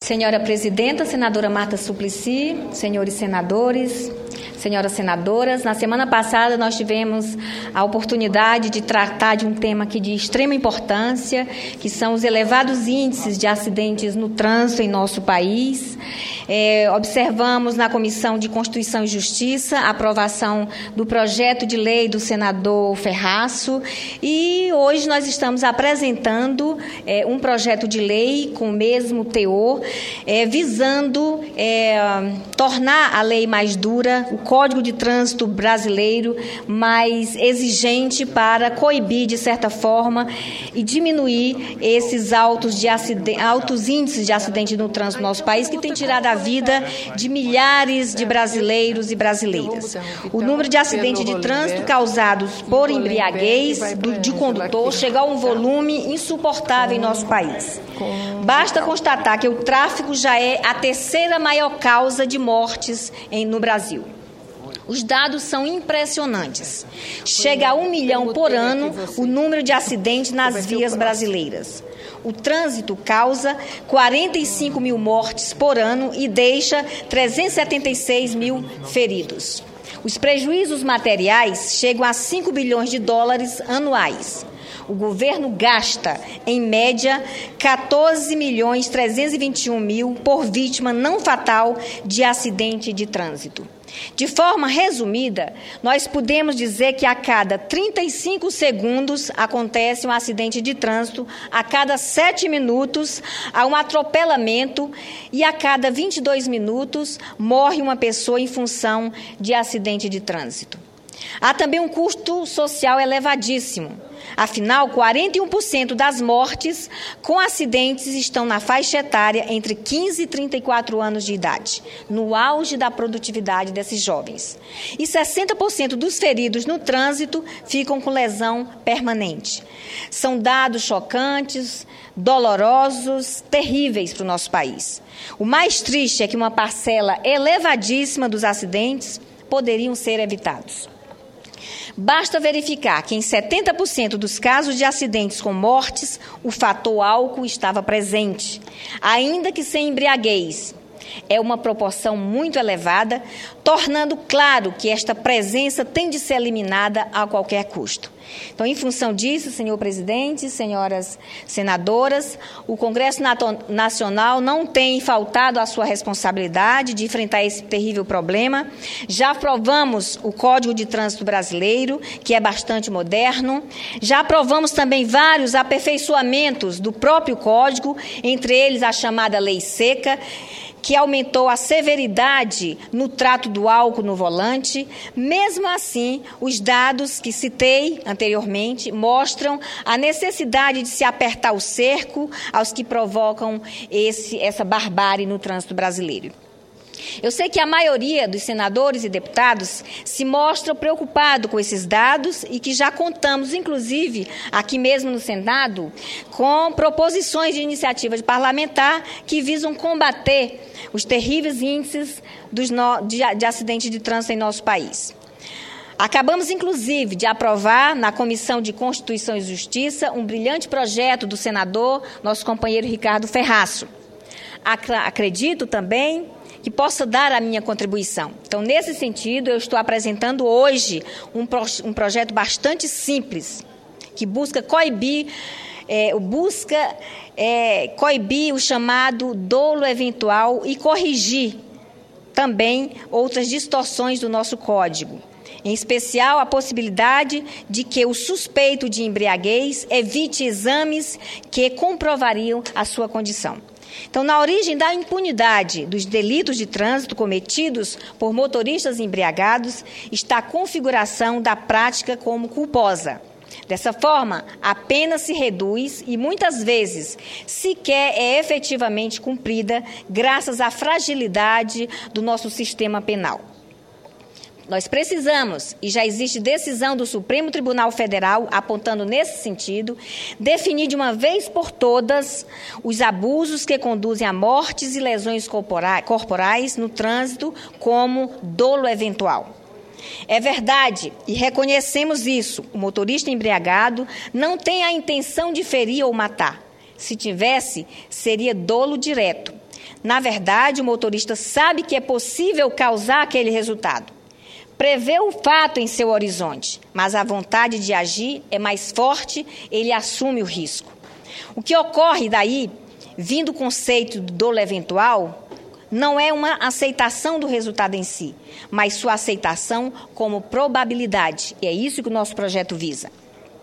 Senhora Presidenta, Senadora Marta Suplicy, senhores senadores, senhoras senadoras, na semana passada nós tivemos a oportunidade de tratar de um tema aqui de extrema importância, que são os elevados índices de acidentes no trânsito em nosso país. Observamos na Comissão de Constituição e Justiça a aprovação do projeto de lei do senador Ferraço e hoje nós estamos apresentando um projeto de lei com o mesmo teor, visando tornar a lei mais dura, o Código de Trânsito brasileiro mais exigente para coibir, de certa forma, e diminuir esses altos índices de acidente no trânsito no nosso país, que tem tirado a vida de milhares de brasileiros e brasileiras. O número de acidentes de trânsito causados por embriaguez de condutor chega a um volume insuportável em nosso país. Basta constatar que o tráfego já é a terceira maior causa de mortes no Brasil. Os dados são impressionantes. Chega a 1 milhão por ano o número de acidentes nas vias brasileiras. O trânsito causa 45 mil mortes por ano e deixa 376 mil feridos. Os prejuízos materiais chegam a 5 bilhões de dólares anuais. O governo gasta, em média, 14.321.000 por vítima não fatal de acidente de trânsito. De forma resumida, nós podemos dizer que a cada 35 segundos acontece um acidente de trânsito, a cada 7 minutos há um atropelamento e a cada 22 minutos morre uma pessoa em função de acidente de trânsito. Há também um custo social elevadíssimo. Afinal, 41% das mortes com acidentes estão na faixa etária entre 15 e 34 anos de idade, no auge da produtividade desses jovens. E 60% dos feridos no trânsito ficam com lesão permanente. São dados chocantes, dolorosos, terríveis para o nosso país. O mais triste é que uma parcela elevadíssima dos acidentes poderiam ser evitados. Basta verificar que em 70% dos casos de acidentes com mortes, o fator álcool estava presente, ainda que sem embriaguez. É uma proporção muito elevada, tornando claro que esta presença tem de ser eliminada a qualquer custo. Então, em função disso, senhor presidente, senhoras senadoras, o Congresso Nacional não tem faltado à sua responsabilidade de enfrentar esse terrível problema. Já aprovamos o Código de Trânsito brasileiro, que é bastante moderno. Já aprovamos também vários aperfeiçoamentos do próprio Código, entre eles a chamada Lei Seca, que aumentou a severidade no trato do álcool no volante. Mesmo assim, os dados que citei anteriormente mostram a necessidade de se apertar o cerco aos que provocam essa barbárie no trânsito brasileiro. Eu sei que a maioria dos senadores e deputados se mostra preocupado com esses dados e que já contamos, inclusive, aqui mesmo no Senado, com proposições de iniciativa de parlamentar que visam combater os terríveis índices de acidentes de trânsito em nosso país. Acabamos, inclusive, de aprovar na Comissão de Constituição e Justiça um brilhante projeto do senador, nosso companheiro Ricardo Ferraço. Acredito também que possa dar a minha contribuição. Então, nesse sentido, eu estou apresentando hoje um projeto bastante simples, que busca coibir o chamado dolo eventual e corrigir também outras distorções do nosso Código. Em especial, a possibilidade de que o suspeito de embriaguez evite exames que comprovariam a sua condição. Então, na origem da impunidade dos delitos de trânsito cometidos por motoristas embriagados está a configuração da prática como culposa. Dessa forma, a pena se reduz e, muitas vezes, sequer é efetivamente cumprida graças à fragilidade do nosso sistema penal. Nós precisamos, e já existe decisão do Supremo Tribunal Federal apontando nesse sentido, definir de uma vez por todas os abusos que conduzem a mortes e lesões corporais no trânsito como dolo eventual. É verdade, e reconhecemos isso, o motorista embriagado não tem a intenção de ferir ou matar. Se tivesse, seria dolo direto. Na verdade, o motorista sabe que é possível causar aquele resultado. Prevê o fato em seu horizonte, mas a vontade de agir é mais forte, ele assume o risco. O que ocorre daí, vindo o conceito do dolo eventual, não é uma aceitação do resultado em si, mas sua aceitação como probabilidade. E é isso que o nosso projeto visa.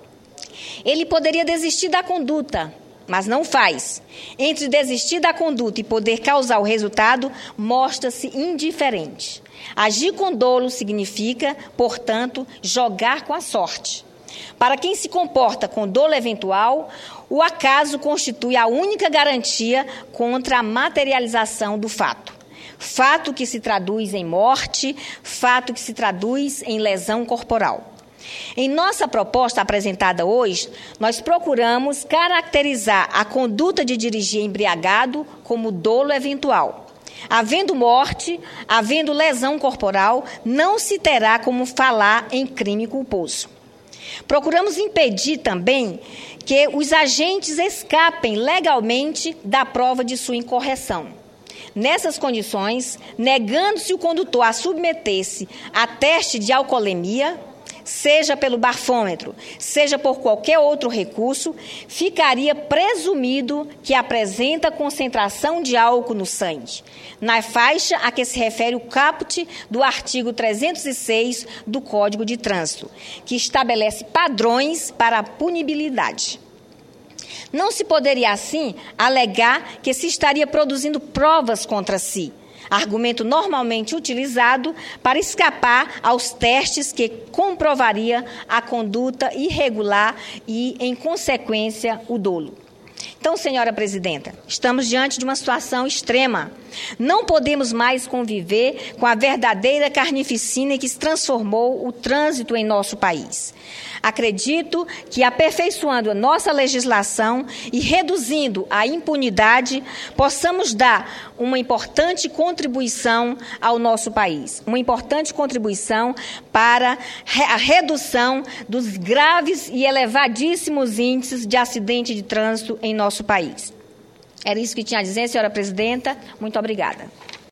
Ele poderia desistir da conduta, mas não faz. Entre desistir da conduta e poder causar o resultado, mostra-se indiferente. Agir com dolo significa, portanto, jogar com a sorte. Para quem se comporta com dolo eventual, o acaso constitui a única garantia contra a materialização do fato. Fato que se traduz em morte, fato que se traduz em lesão corporal. Em nossa proposta apresentada hoje, nós procuramos caracterizar a conduta de dirigir embriagado como dolo eventual. Havendo morte, havendo lesão corporal, não se terá como falar em crime culposo. Procuramos impedir também que os agentes escapem legalmente da prova de sua incorreção. Nessas condições, negando-se o condutor a submeter-se a teste de alcoolemia, seja pelo bafômetro, seja por qualquer outro recurso, ficaria presumido que apresenta concentração de álcool no sangue, na faixa a que se refere o caput do artigo 306 do Código de Trânsito, que estabelece padrões para a punibilidade. Não se poderia, assim, alegar que se estaria produzindo provas contra si, argumento normalmente utilizado para escapar aos testes que comprovaria a conduta irregular e, em consequência, o dolo. Então, senhora presidenta, estamos diante de uma situação extrema. Não podemos mais conviver com a verdadeira carnificina que se transformou o trânsito em nosso país. Acredito que, aperfeiçoando a nossa legislação e reduzindo a impunidade, possamos dar uma importante contribuição ao nosso país, uma importante contribuição para a redução dos graves e elevadíssimos índices de acidente de trânsito em nosso país. Era isso que tinha a dizer, senhora presidenta. Muito obrigada.